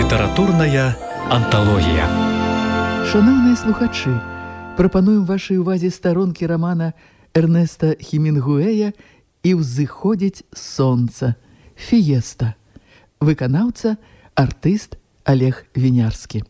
Літаратурная анталогія. Шановныя слухачы, прапануем вашай увазе старонкі рамана Эрнеста Хемінгуэя «І ўзыходзіць сонца» «Фіеста». Выканаўца, артыст Олег Вінярскі.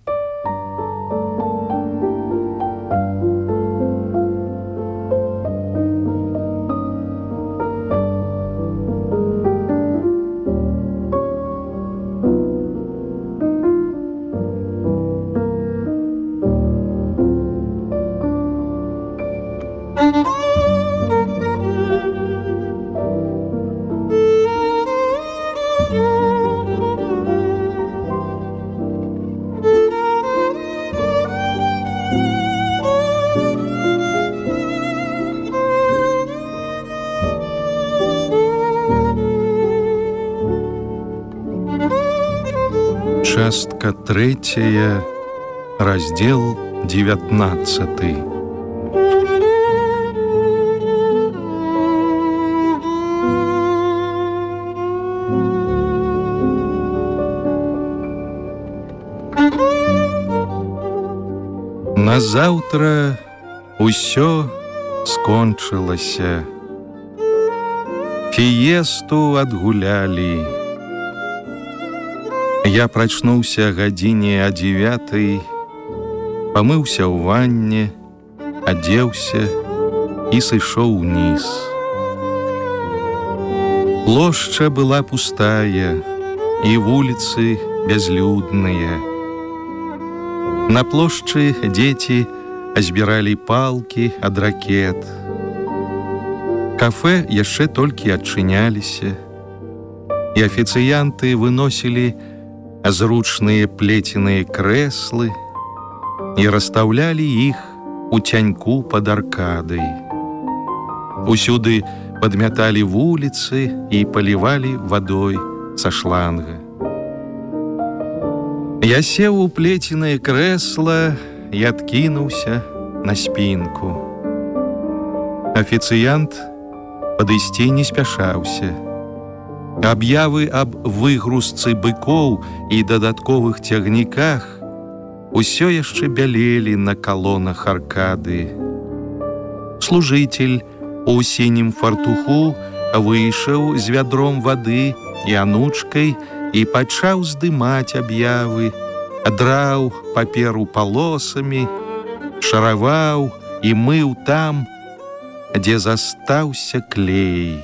Частка 3, раздел 19. Назаўтра усё скончылася. Фіесту адгулялі. Я прачнуўся гадзіне о 9, памыўся ў ванне, адзеўся і сышоў уніз. Плошча была пустая, і вуліцы бязлюдныя. На плошчы дзеці збіралі палкі ад ракет. Кафэ яшчэ толькі адчыняліся, і афіцыянты выносілі зручныя плеценыя крэслы і расстаўлялі іх у цяньку пад аркадай. Усюды падмяталі вуліцы і палівалі вадой са шланга. Я сеў у плеценае крэсла і адкінуўся на спінку. Афіцыянт падысці не спяшаўся. Аб'явы аб выгрузцы быкоў і дадатковых цягніках усё яшчэ бялелі на калонах аркады. Служыцель у сінім фартуху выйшаў з вядром вады і анучкай і пачаў здымаць аб'явы, драў паперу палосамі, шараваў і мыў там, дзе застаўся клей.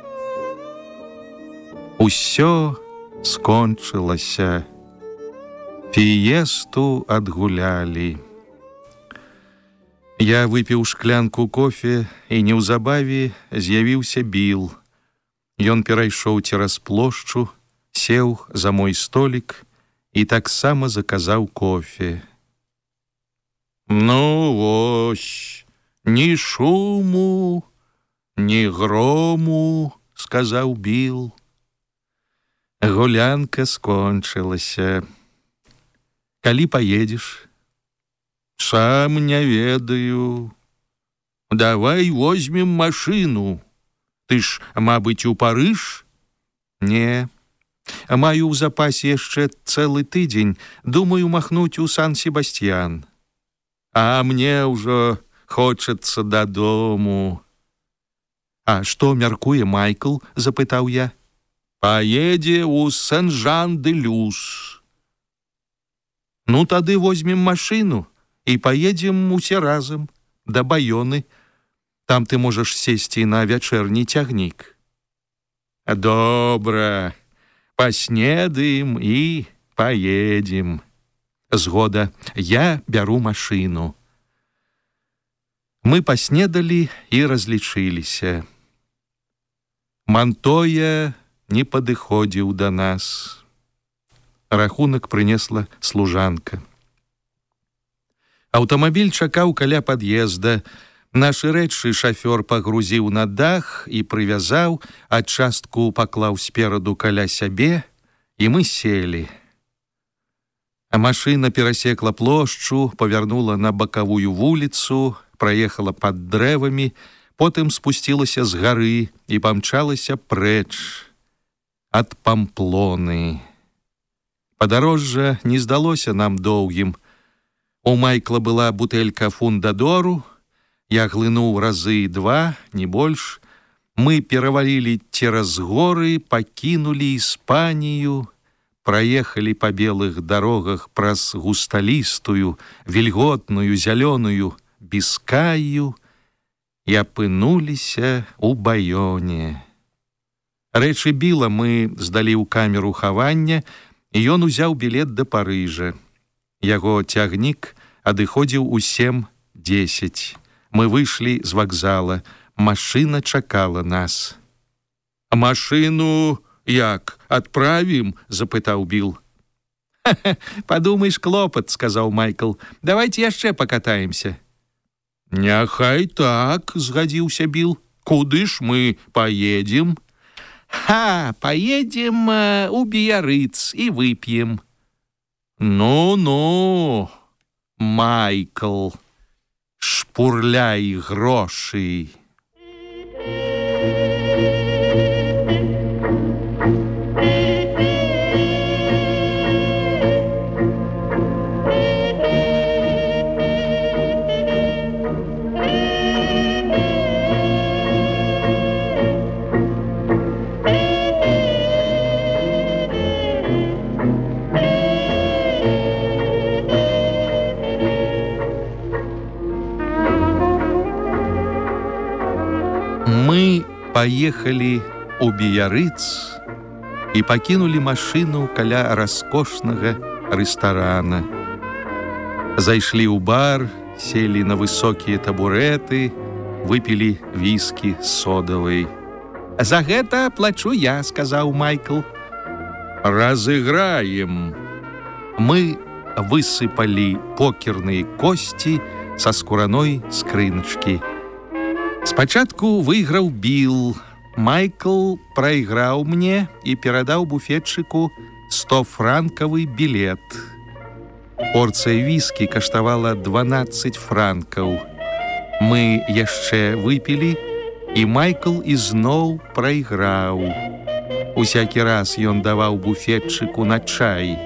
Усё скончылася. Фіесту адгулялі. Я выпіў шклянку кофе, і неўзабаве з'явіўся Біл. Ён перайшоў цераз плошчу, сеў за мой столік і таксама заказаў кофе. «Ну, вось, ні шуму, ні грому», — сказаў Біл. Гулянка скончылася. Калі паедзеш? Сам не ведаю. Давай возьмем машыну. Ты ж, мабыць, у Парыж? Не. Маю ў запасе яшчэ цэлы тыдзень. Думаю махнуць у Сан-Себастьян. А мне ўжо хочацца дадому. А што мяркуе Майкл? Запытаў я. Поедзе ў Сен-Жан-де-Люс. Ну, тады возьмем машыну і поедзем усе разам да Байоны. Там ты можаш сесці на вячэрні цягнік. Добра, паснедаем і поедзем. Згода, я бяру машыну. Мы паснедалі і разлічыліся. Мантоя не падыходзіў да нас. Рахунак прынесла служанка. Аўтамабіль чакаў каля пад'езда. Нашы рэчы шафёр пагрузіў на дах і прывязаў, а частку паклаў спераду каля сябе, і мы селі. А машына перасекла плошчу, павярнула на бакавую вуліцу, праехала пад дрэвамі, потым спусцілася з гары і памчалася прэч ад Памплоны. Падарожжа не здалося нам доўгім. У Майкла была бутэлька фундадору, я глынуў разы 2, не больш. Мы перавалілі цераз горы, пакінулі Іспанію, праехалі па белых дарогах праз густалістую, вільготную, зялёную Біскаю і апынуліся ў Байоне. Рэчы Біла мы здалі ў камеру хавання, і ён узяў білет да Парыжа. Яго цягнік адыходзіў у 7:10. Мы выйшлі з вакзала. Машына чакала нас. «Машыну як, адправім?» – запытаў Біл. «Падумаеш, клопат», – сказаў Майкл. «Давайте яшчэ пакатаемся». «Няхай так», – згадзіўся Біл. «Куды ж мы поедем?» Поедем у Біярыц і вып'ем». «Ну-ну, Майкл, шпурляй грошы». Мы поехали у Біярыц і пакінулі машыну каля раскошнага рэстарана. Зайшлі ў бар, селі на высокія табурэты, выпілі віскі содавай. «За гэта плачу я», – сказаў Майкл. «Разыграем». Мы высыпалі покерныя косці са скураной скрыначкі. Спачатку выйграў Біл. Майкл прайграў мне і перадаў буфетчыку 100-франкавы білет. Порцыя віскі каштавала 12 франкаў. Мы яшчэ выпілі, і Майкл ізноў прайграў. Усякі раз ён даваў буфетчыку на чай.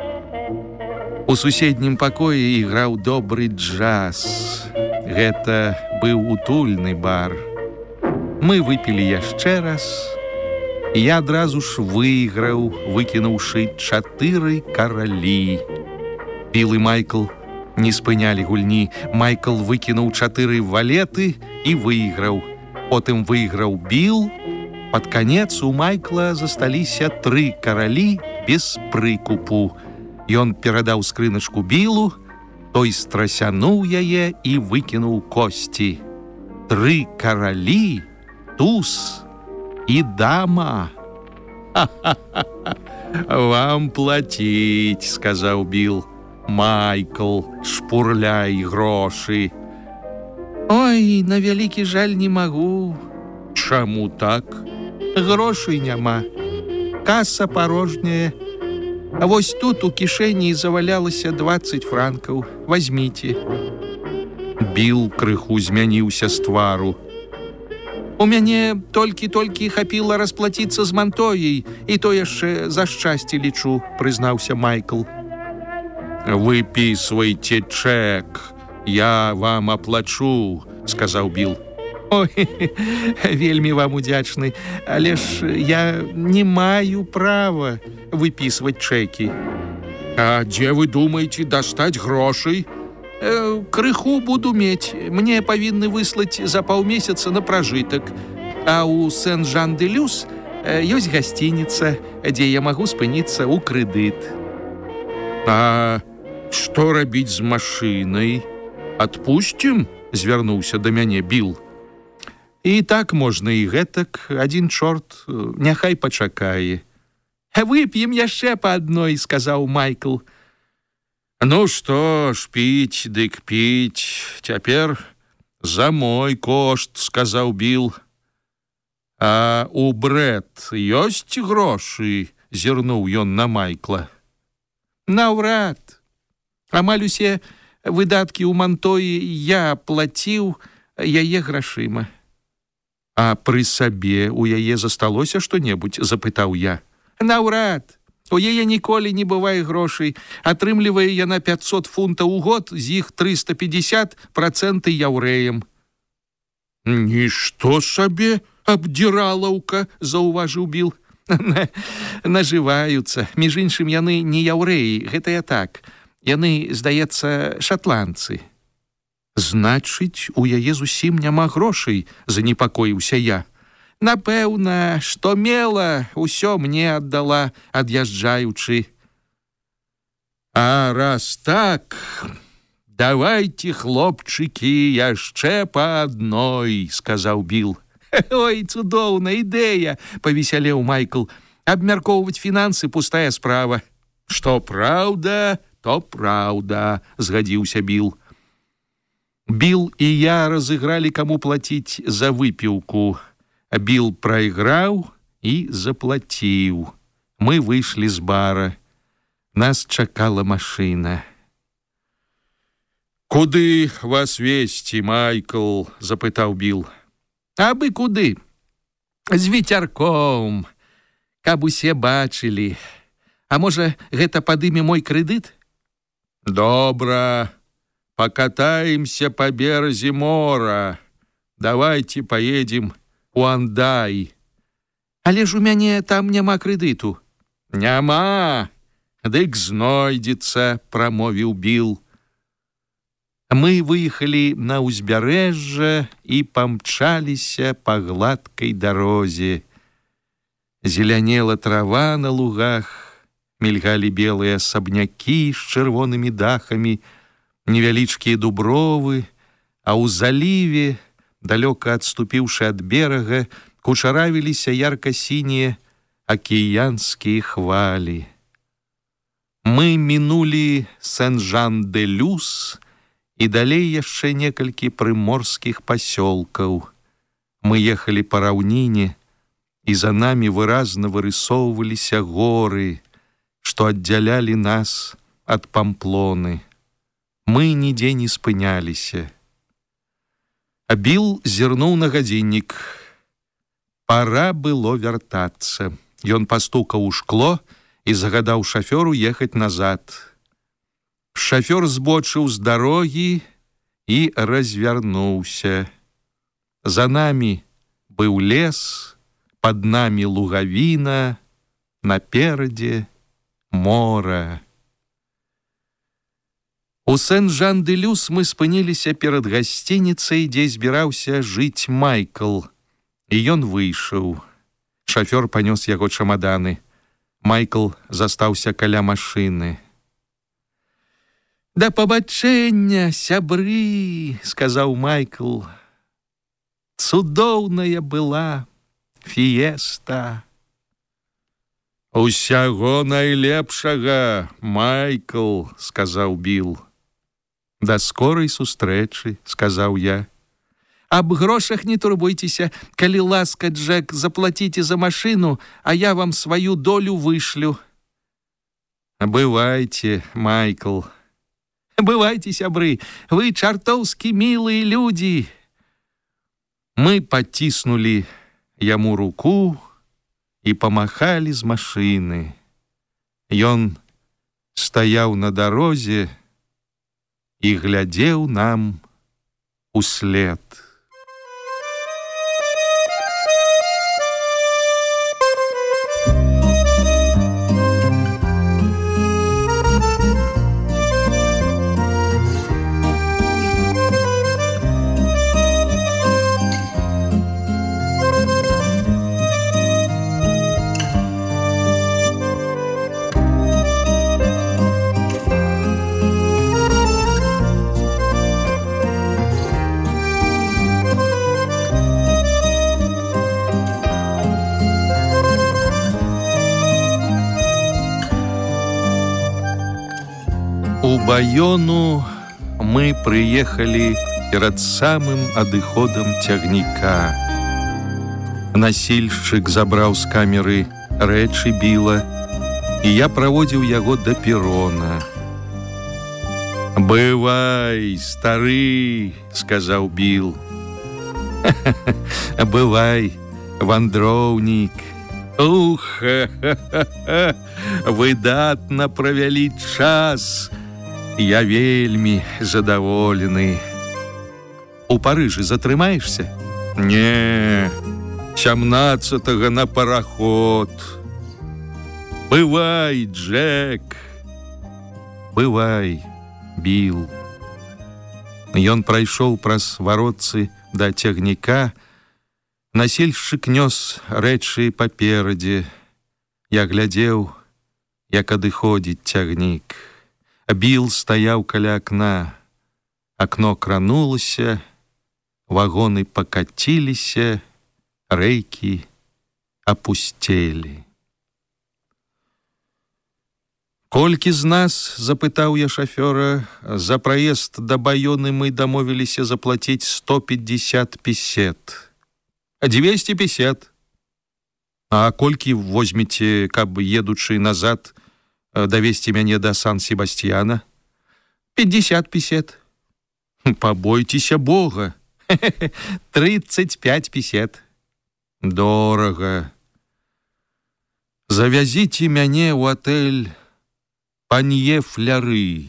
У суседнім пакоі іграў добры джаз. Гэта быў утульны бар. Мы выпілі яшчэ раз, і я адразу ж выйграў, выкінуўшы 4 каралі. Біл і Майкл не спынялі гульні. Майкл выкінуў 4 валеты і выйграў. Потым выйграў Біл. Пад канец у Майкла засталіся 3 каралі без прыкупу. Ён перадаў скрыначку Білу, той страсянуў яе і выкінуў косці. 3 каралі, туз і дама. «Вам плаціць», – сказаў Біл. «Майкл, шпурляй грошы». «Ой, на вялікі жаль не магу». «Чаму так?» «Грошай няма. Каса парожняя. А вось тут у кішэні завалялася 20 франкаў. Возьміце». Біл крыху змяніўся з твару. «У мяне толькі хапіла расплаціцца з мантояй, і то яшчэ за шчасце лічу», – прызнаўся Майкл. «Выпісвайце чэк, я вам аплачу», – сказаў Біл. «Ой, вельмі вам удзячны, але ж я не маю права выпісваць чэкі». «А дзе вы думаеце дастаць грошай?» «Крыху буду мець. Мне павінны выслаць за паўмесяца на пражытак. А ў Сен-Жан-де-Люс ёсць гасцініца, дзе я магу спыніцца ў крэдыт». «А што рабіць з машынай? Адпусцім?» – звярнуўся да мяне Біл. «І так можна і гэтак. Адзін чорт, няхай пачакае». «Вып'ем яшчэ па адной», – сказаў Майкл. «Ну што ж, піць дык піць. Цяпер за мой кошт», – сказаў Біл. «А у Брэд ёсць грошы?» – зірнуў ён на Майкла. «Наўрад. Амаль усе выдаткі ў мантоі я плаціў яе грашыма». «А пры сабе у яе засталося што-небудзь?» – запытаў я. «Наўрад. У яе ніколі не бывае грошай. Атрымлівае яна 500 фунтаў у год, з іх 350% яўрэям. Нішто сабе, абдзіралаўка, заўважыў Біл. Нажываюцца. Між іншым, яны не яўрэі, гэта я так. Яны, здаецца, шатландцы. Значыць, у яе зусім няма грошай, занепакоіўся я. Напэўна, што мела, усё мне аддала, ад'язджаючы. А раз так, давайте, хлопчыкі, яшчэ па адной, сказаў Біл. Ой, цудоўная ідэя, павесялеў Майкл. Абмяркоўваць фінансы пустая справа. Што праўда, то праўда, згадзіўся Біл. Біл і я разыгралі, каму плаціць за выпіўку. Біл прайграў і заплаціў. Мы выйшлі з бара. Нас чакала машына. Куды вас весці, Майкл? Запытаў Біл. Абы куды? З вецярком. Каб усе бачылі. А можа, гэта падыме мой крэдыт? Добра. Покатаемся по березе мора. Давайте поедем у Андай. Але ж у мяне там няма крэдыту. Няма, дык знойдзецца, прамовіў Біл. Мы выехалі на ўзбярэжжа і памчаліся па гладкай дарозе. Зелянела трава на лугах, мільгалі белыя асабнякі з чырвонымі дахамі, невялічкія дубровы, а ў заліве, далёка адступіўшы ад берага, кучаравіліся ярка-сінія акіянскія хвалі. Мы мінулі Сен-Жан-де-Люс і далей яшчэ некалькі прыморскіх пасёлкаў. Мы ехалі па раўніне, і за намі выразна вырысоўваліся горы, што аддзялялі нас ад Памплоны. Мы нідзе не спыняліся. А Біл зірнуў на гадзіннік. Пара было вяртацца. Ён пастукаў у шкло і загадаў шафёру ехаць назад. Шафёр збочыў з дарогі і развярнуўся. За намі быў лес, пад намі лугавіна, наперадзе мора. У Сен-Жан-де-Люс мы спыніліся перад гасцініцай, дзе збіраўся жыць Майкл. І ён выйшаў. Шафёр панёс яго чамаданы. Майкл застаўся каля машыны. «Да пабачэння, сябры!» – сказаў Майкл. «Цудоўная была фіеста!» «Усяго найлепшага, Майкл!» – сказаў Біл. «Да скорай сустрэчы», – сказаў я. «Аб грошах не турбуйцеся. Калі ласка, Джек, заплаціце за машыну, а я вам сваю долю вышлю». «Бывайце, Майкл». «Бывайце, сябры, вы чартоўскі мілыя людзі». Мы паціснулі яму руку і памахалі з машыны. Ён стаяў на дарозе і глядзеў нам услед. У Байону мы прыехалі перад самым адыходам цягніка. Насільшчык забраў з камеры рэчы Біла, і я праводзіў яго да перона. «Бывай, стары!» – сказаў Біл. «Бывай, вандроўнік! Ух, выдатна правялі час. Я вельмі задаволены. У Парыжы затрымаешься? Не, 17-го на параход. Бывай, Джек. Бывай, Билл. Ён прайшоў праз варотцы да цягніка. Насельшчык нёс рэчы паперадзе. Я глядзеў, як адыходзіць цягнік. Билл стаяў каля акна. Акно кранулася, вагоны пакаціліся, рэйкі апусцелі. Колькі з нас, запытаў я шафёра, за праезд да Байоны мы дамовіліся заплаціць 150 песет. 250. А колькі возьмеце, каб, едучы назад, давесці мяне да Сан-Себастьяна? 50 песет. Побойцеся Бога. 35 песет. Дорага. Завязіце мяне ў атэль Панье Фляры.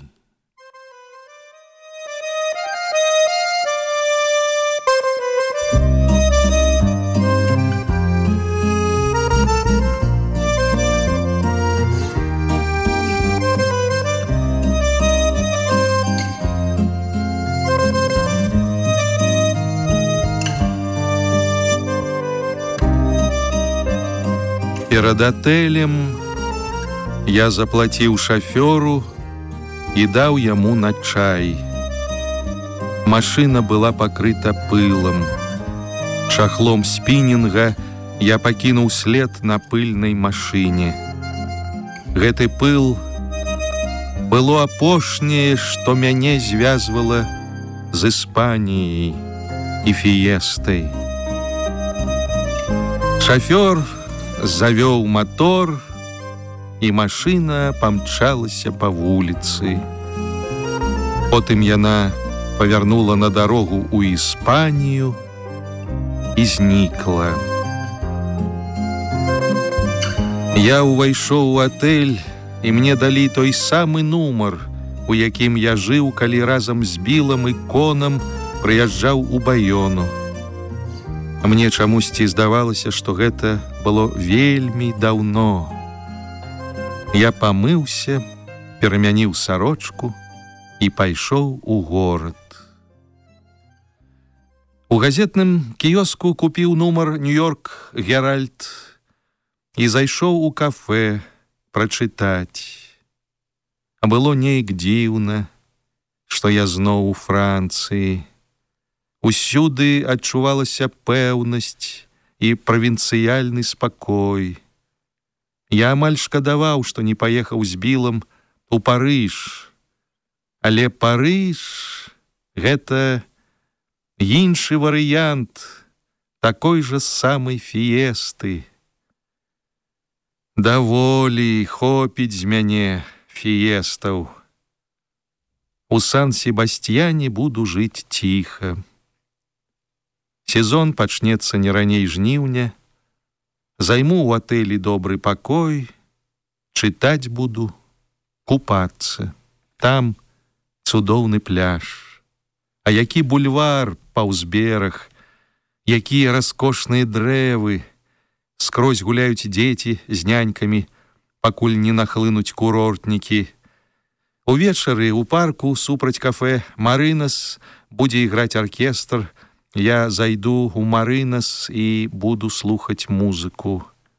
Перад атэлем я заплаціў шафёру і даў яму на чай. Машына была пакрыта пылам. Чахлом спінінга я пакінуў след на пыльнай машыне. Гэты пыл было апошняе, што мяне звязвала з Іспаніяй і фіестай. Шафёр завёў мотор, і машына памчалася па вуліцы. Потым яна павярнула на дарогу ў Іспанію і знікла. Я ўвайшоў у атэль, і мне далі той самы нумар, у якім я жыў, калі разам з Білам і Конам прыязджаў у Байону. Мне чамусьці здавалася, што гэта было вельмі даўно. Я памыўся, перамяніў сарочку і пайшоў у горад. У газетным кіёску купіў нумар «Нью-Йорк Геральд» і зайшоў у кафэ прачытаць. А было нейк дзіўна, што я зноў у Францыі. Усюды адчувалася пэўнасць і правінцыяльны спакой. Я амаль шкадаваў, што не паехаў з Білам у Парыж. Але Парыж — гэта іншы варыянт такой жа самай фіесты. Даволі, хопіць з мяне фіестаў. У Сан-Себастьяне буду жыць ціха. Сезон пачнецца не раней жніўня. Займу ў атэлі добры пакой, чытаць буду, купацца. Там цудоўны пляж. А які бульвар паўз бераг, якія раскошныя дрэвы. Скрозь гуляюць дзеці з нянькамі, пакуль не нахлынуць курортнікі. Увечары ў парку супраць кафэ «Марынас» будзе іграць аркестр. Я зайду ў «Марынас» і буду слухаць музыку.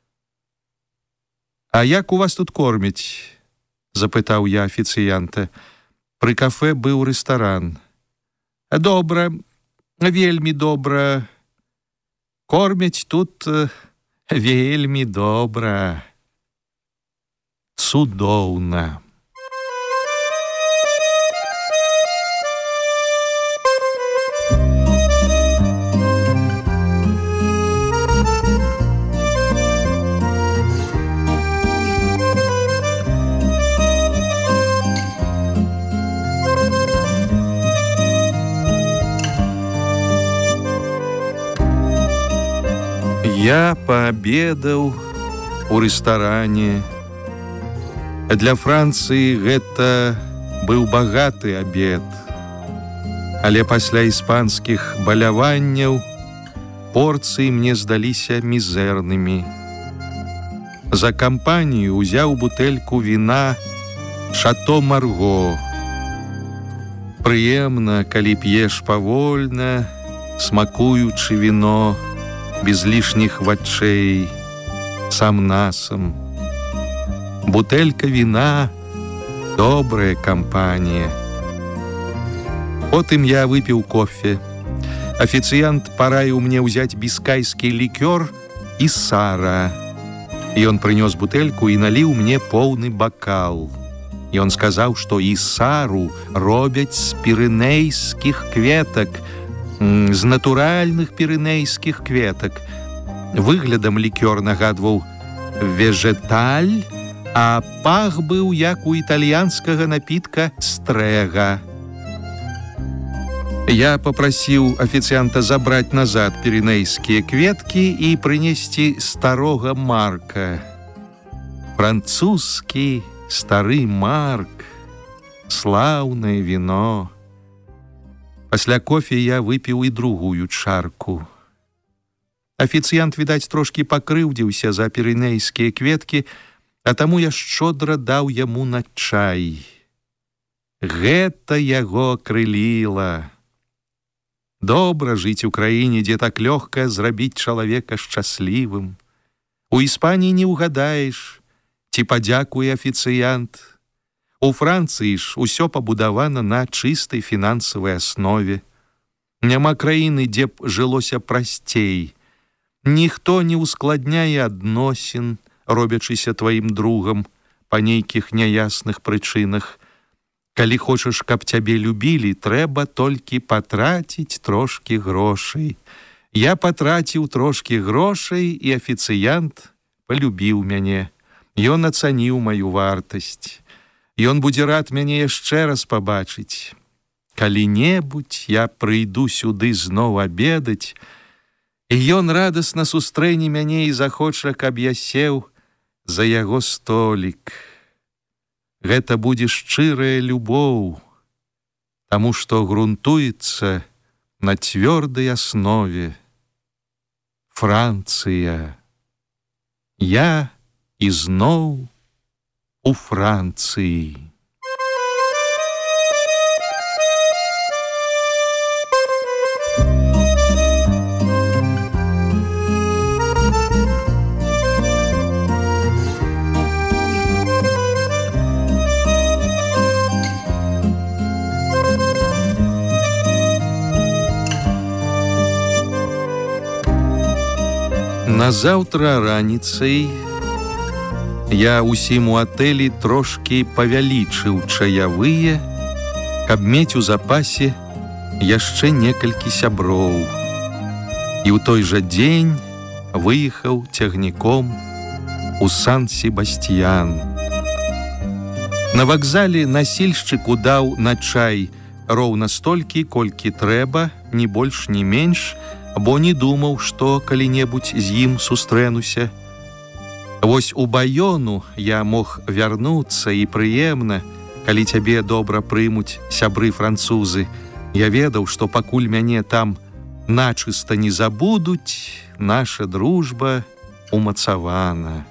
«А як у вас тут кормяць?» – запытаў я афіцыянта. Пры кафэ быў рэстаран. «Добра, вельмі добра. Кормяць тут вельмі добра. Цудоўна». Я пообедал у рэстаране. Для Францыі гэта быў багаты абед. Але пасля іспанскіх баляванняў порцыі мне здаліся мізэрнымі. За кампанію ўзяў бутэльку віна «Шато Марго». Прыемна, калі п'еш павольна, смакуючы віно, без лішніх вачэй, сам-насам. Бутэлька віна – добрая кампанія. Потым я выпіў кофе. Афіцыянт параіў мне ўзяць біскайскі лікёр і сара. Ён прынёс бутэльку і наліў мне поўны бакал. Ён сказаў, што і сару робяць з пірэнейскіх кветак, з натуральных пірэнейскіх кветак. Выглядам лікёр нагадваў вежеталь, а пах быў як у італьянскага напітка стрэга. Я папрасіў афіцыянта забраць назад пірэнейскія кветкі і прынесці старога марка. Французскі стары марк, слаўнае віно. Пасля кофе я выпіў і другую чарку. Афіцыянт, відаць, трошкі пакрыўдзіўся за пірэнейскія кветкі, а таму я шчодра даў яму на чай. Гэта яго крыліла. Добра жыць у краіне, дзе так лёгка зрабіць чалавека шчаслівым. У Іспаніі не ўгадаеш, ці падзякуе афіцыянт. У Францыі ж усё пабудавана на чыстай фінансавай аснове. Няма краіны, дзе б жылося прасцей. Ніхто не ускладняе адносін, робячыся тваім другам па нейкіх няясных прычынах. Калі хочаш, каб цябе любілі, трэба толькі патраціць трошкі грошай. Я патраціў трошкі грошай, і афіцыянт палюбіў мяне. Ён ацаніў маю вартасць. Ён будзе рад мяне яшчэ раз пабачыць. Калі-небудзь я прыйду сюды зноў абедаць, і ён радасна сустрэне мяне і захоча, каб я сеў за яго столік. Гэта будзе шчырая любоў, таму што грунтуецца на цвёрдай аснове. Францыя. Я ізноў у Францыі. Назаўтра раніцай я ўсім у атэлі трошкі павялічыў чаявыя, каб мець у запасе яшчэ некалькі сяброў. І ў той жа дзень выехаў цягніком у Сан-Себасцьян. На вакзале насільшчыку даў на чай роўна столькі, колькі трэба, ні больш, ні менш, бо не думаў, што калі-небудзь з ім сустрэнуся. Вось у Байону я мог вярнуцца, і прыемна, калі цябе добра прымуць сябры-французы. Я ведаў, што пакуль мяне там начыста не забудуць, наша дружба умацавана.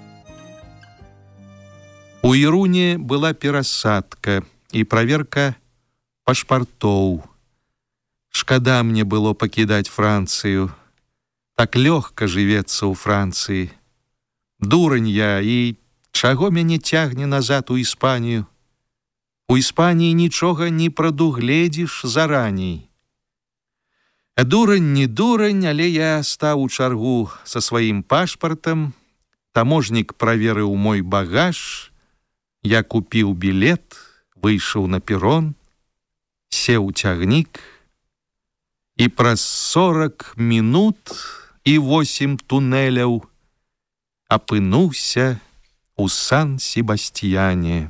У Іруне была перасадка і праверка пашпартоў. Шкада мне было пакідаць Францыю. Так лёгка жывецца ў Францыі. Дурань я, і чаго мяне цягне назад у Іспанію? У Іспаніі нічога не прадугледзіш зараней. Дурань не дурань, але я стаў у чаргу са сваім пашпартам. Таможнік праверыў мой багаж. Я купіў білет, выйшаў на перон, сеў у цягнік, і праз 40 мінут і 8 тунэляў апынуўся у Сан-Себасцьяне.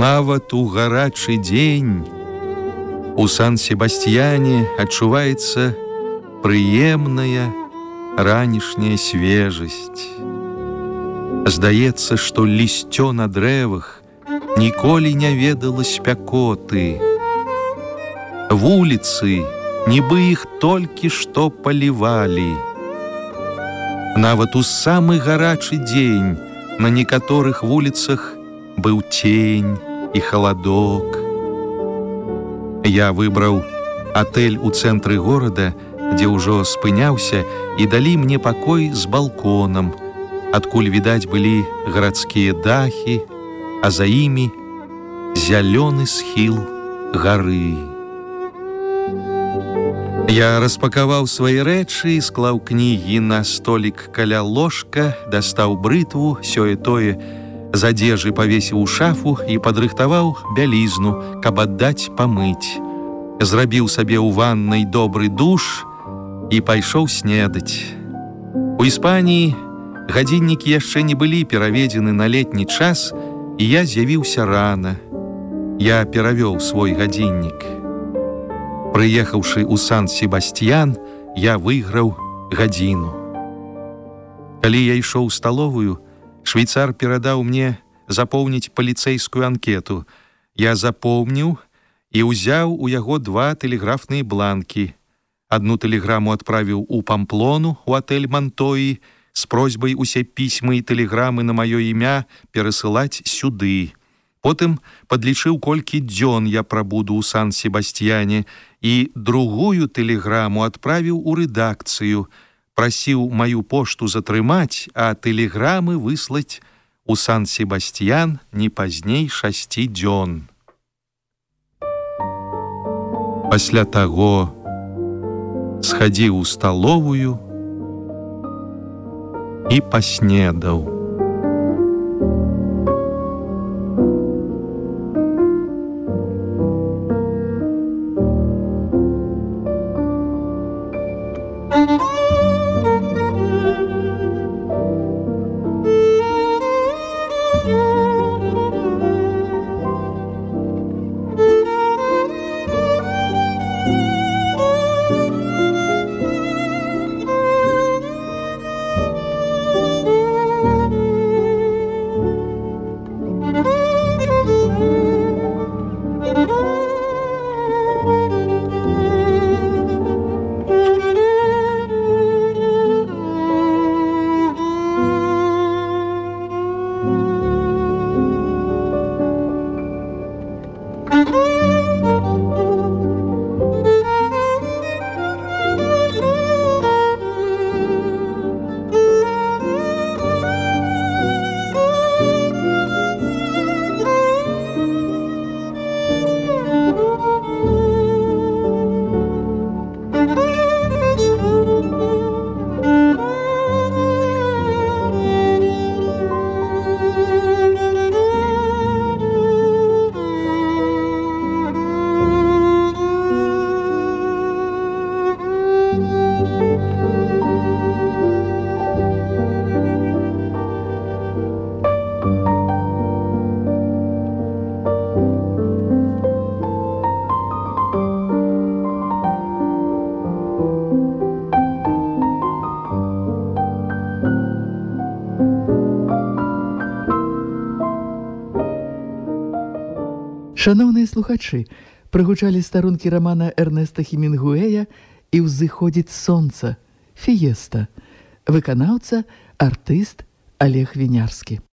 Нават у гарачы дзень у Сан-Себастьяне адчуваецца прыемная ранішняя свежасць. Здаецца, што лісцё на дрэвах ніколі не ведала спякоты. Вуліцы, нібы іх толькі што палівалі. Нават у самы гарачы дзень на некаторых вуліцах быў цень і халадок. Я выбраў атэль у цэнтры горада, дзе ўжо спыняўся, і далі мне пакой з балконам, адкуль відаць былі гарадскія дахі, а за імі зялёны схіл гары. Я распакаваў свае рэчы, склаў кнігі на столік каля ложка, дастаў брытву, сёе-тое з адзежы павесіў у шафу і падрыхтаваў бялізну, каб аддаць памыць. Зрабіў сабе ў ваннай добры душ і пайшоў снедаць. У Іспаніі гадзіннікі яшчэ не былі пераведзены на летні час, і я з'явіўся рана. Я перавёў свой гадзіннік. Прыехаўшы ў Сан-Себастьян, я выйграў гадзіну. Калі я ішоў у сталовую, швейцар перадаў мне запоўніць паліцэйскую анкету. Я запомніў і ўзяў у яго 2 тэлеграфныя бланкі. Адну тэлеграму адправіў у Памплону, у атэль Мантоі, з просьбай усе пісьмы і тэлеграмы на маё імя перасылаць сюды. Потым падлічыў, колькі дзён я прабуду ў Сан-Себастьяне, і другую тэлеграму адправіў у рэдакцыю, прасіў маю пошту затрымаць, а тэлеграмы выслаць у Сан-Себастьян не пазней 6 дзён. Пасля таго схадзіў у сталовую і паснедаў. Шановныя слухачы, прагучалі старонкі рамана Эрнеста Хемінгуэя «І ўзыходзіць сонца» «Фіеста». Выканаўца, артыст Олег Вінярскі.